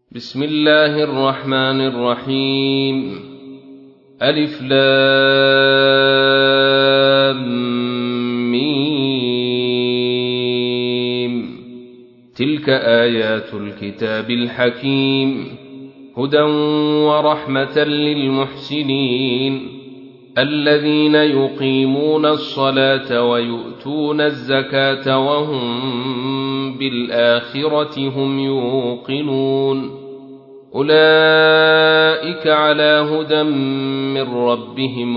بسم الله الرحمن الرحيم. ألف لام ميم. تلك آيات الكتاب الحكيم، هدى ورحمة للمحسنين الذين يقيمون الصلاة ويؤتون الزكاة وهم بالآخرة هم يوقنون. أولئك على هدى من ربهم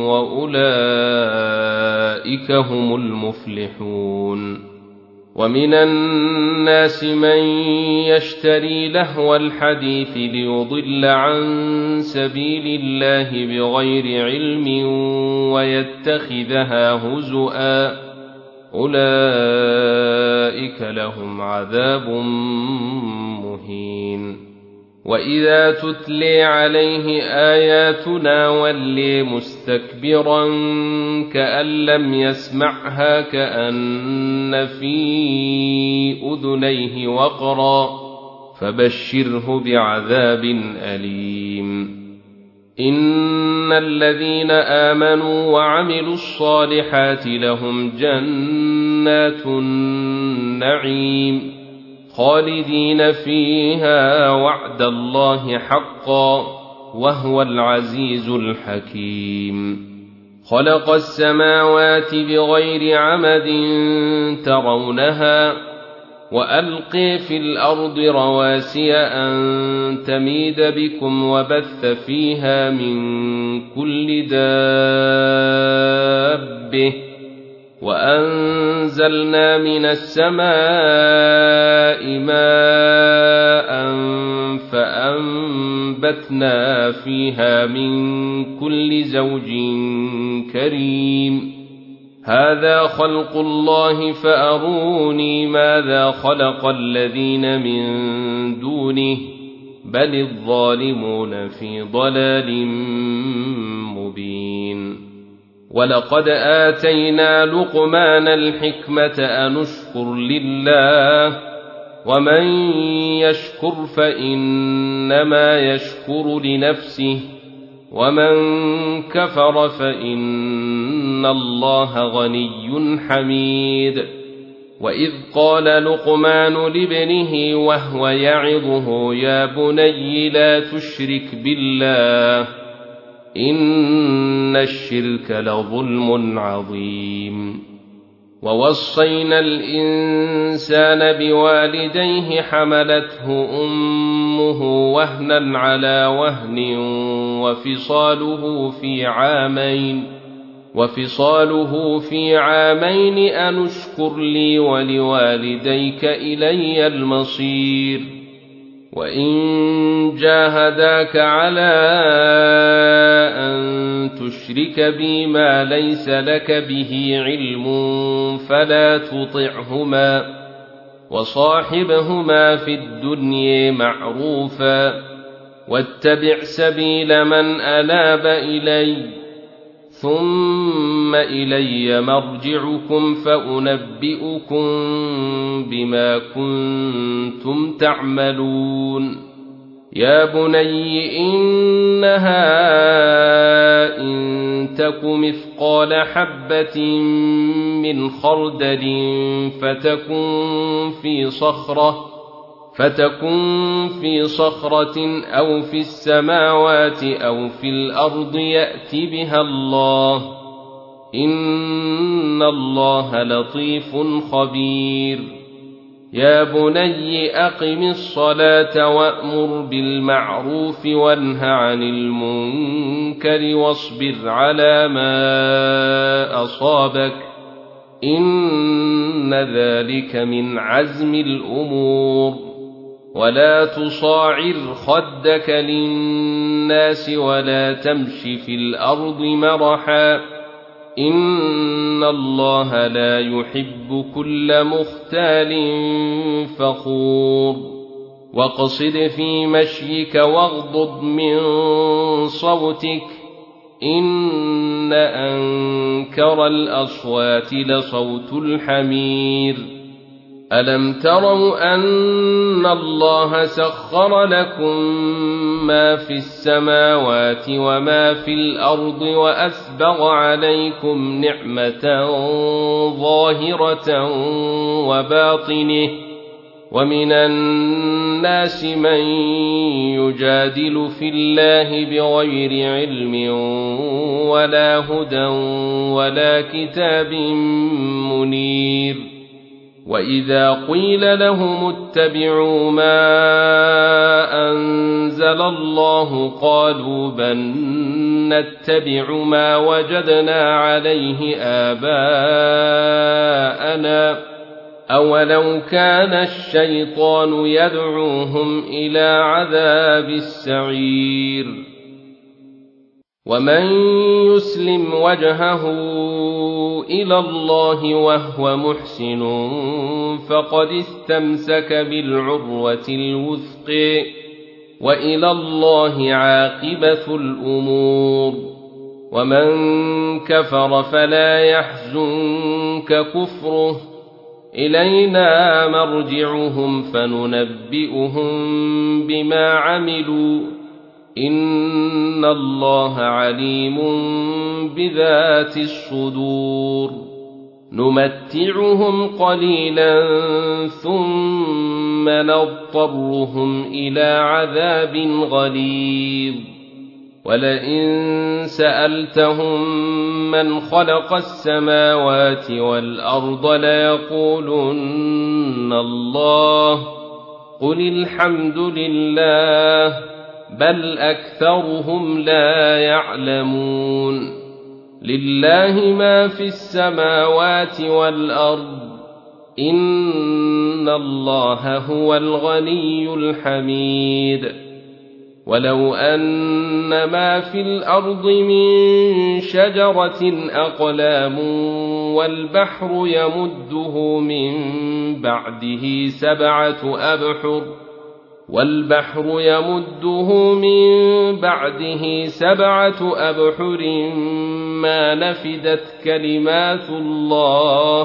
وأولئك هم المفلحون. ومن الناس من يشتري لهو الحديث ليضل عن سبيل الله بغير علم ويتخذها هزؤا، أولئك لهم عذاب مهين. وإذا تتلي عليه آياتنا ولي مستكبرا كأن لم يسمعها كأن في أذنيه وقرا، فبشره بعذاب أليم. إن الذين آمنوا وعملوا الصالحات لهم جنات النعيم خالدين فيها وعد الله حقا وهو العزيز الحكيم. خلق السماوات بغير عمد ترونها وألقي في الأرض رواسي أن تميد بكم وبث فيها من كل دابة وأنزلنا من السماء ماء فأنبتنا فيها من كل زوج كريم. هذا خلق الله فأروني ماذا خلق الذين من دونه بل الظالمون في ضلال مبين. ولقد آتينا لقمان الحكمة أن اشكر لله ومن يشكر فإنما يشكر لنفسه ومن كفر فإن الله غني حميد. وإذ قال لقمان لابنه وهو يعظه يا بني لا تشرك بالله إن الشرك لظلم عظيم. ووصينا الإنسان بوالديه حملته أمه وهنا على وهن وفصاله في عامين أن اشكر لي ولوالديك إلي المصير. وإن جاهداك على أن تشرك بي ما ليس لك به علم فلا تطعهما وصاحبهما في الدنيا معروفا واتبع سبيل من أناب إلي ثم إلي مرجعكم فأنبئكم بما كنتم تعملون. يا بني إنها إن تك مثقال حبة من خردل فتكن في صخرة أو في السماوات أو في الأرض يأت بها الله إن الله لطيف خبير. يا بني أقم الصلاة وأمر بالمعروف وانه عن المنكر واصبر على ما أصابك إن ذلك من عزم الأمور. ولا تصاعر خدك للناس ولا تمش في الأرض مرحا إن الله لا يحب كل مختال فخور. واقصد في مشيك واغضض من صوتك إن أنكر الأصوات لصوت الحمير ألم تروا أن الله سخر لكم ما في السماوات وما في الأرض وأسبغ عليكم نعمة ظاهرة وباطنة ومن الناس من يجادل في الله بغير علم ولا هدى ولا كتاب منير وإذا قيل لهم اتبعوا ما أنزل الله قالوا بل نتبع ما وجدنا عليه آباءنا أولو كان الشيطان يدعوهم إلى عذاب السعير ومن يسلم وجهه إلى الله وهو محسن فقد استمسك بالعروة الوثق وإلى الله عاقبة الأمور ومن كفر فلا يحزنك كفره إلينا مرجعهم فننبئهم بما عملوا إن الله عليم بذات الصدور نمتعهم قليلا ثم نضطرهم إلى عذاب غليظ ولئن سألتهم من خلق السماوات والأرض ليقولن الله قل الحمد لله بل أكثرهم لا يعلمون لله ما في السماوات والأرض إن الله هو الغني الحميد ولو أن ما في الأرض من شجرة أقلام والبحر يمده من بعده سبعة أبحر ما نفدت كلمات الله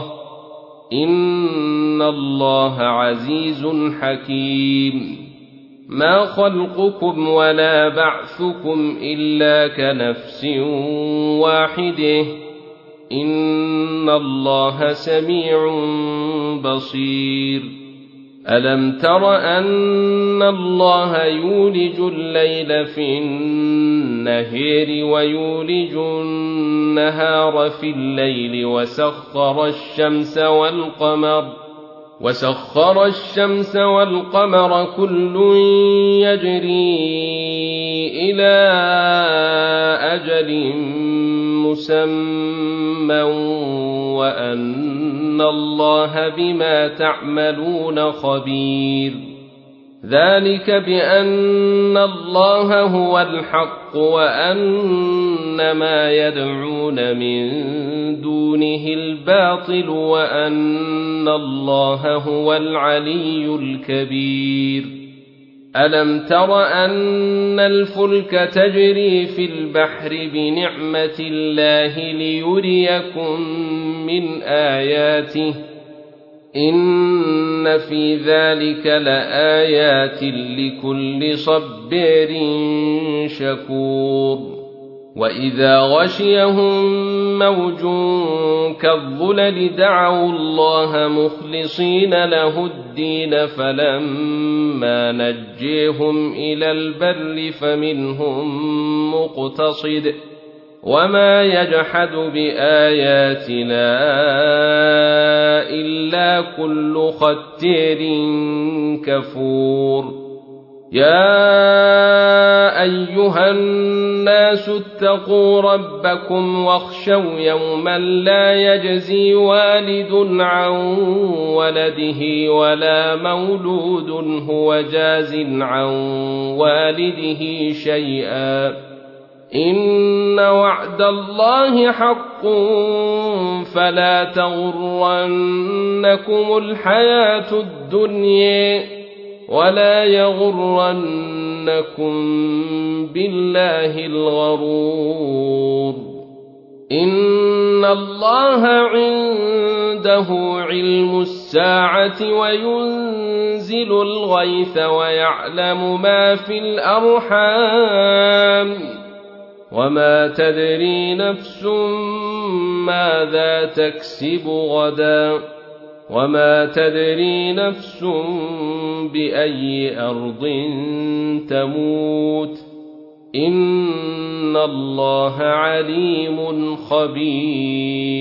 إن الله عزيز حكيم ما خلقكم ولا بعثكم إلا كنفس واحدة إن الله سميع بصير ألم تر أن الله يولج الليل في النهار ويولج النهار في الليل وسخر الشمس والقمر كل يجري إلى أجل مسمى وأن الله بما تعملون خبير ذلك بأن الله هو الحق وأن ما يدعون من دونه الباطل وأن الله هو العلي الكبير ألم تر أن الفلك تجري في البحر بنعمة الله ليريكم من آياته إن في ذلك لآيات لكل صبار شكور وإذا غشيهم موج كالظلل دعوا الله مخلصين له الدين فلما نجيهم إلى البر فمنهم مقتصد وما يجحد بآياتنا إلا كل ختير كفور يا أيها الناس اتقوا ربكم واخشوا يوما لا يجزي والد عن ولده ولا مولود هو جاز عن والده شيئا إن وعد الله حق فلا تغرنكم الحياة الدنيا ولا يغرنكم بالله الغرور إن الله عنده علم الساعة وينزل الغيث ويعلم ما في الأرحام وما تدري نفس ماذا تكسب غدا وما تدري نفس بأي أرض تموت إن الله عليم خبير.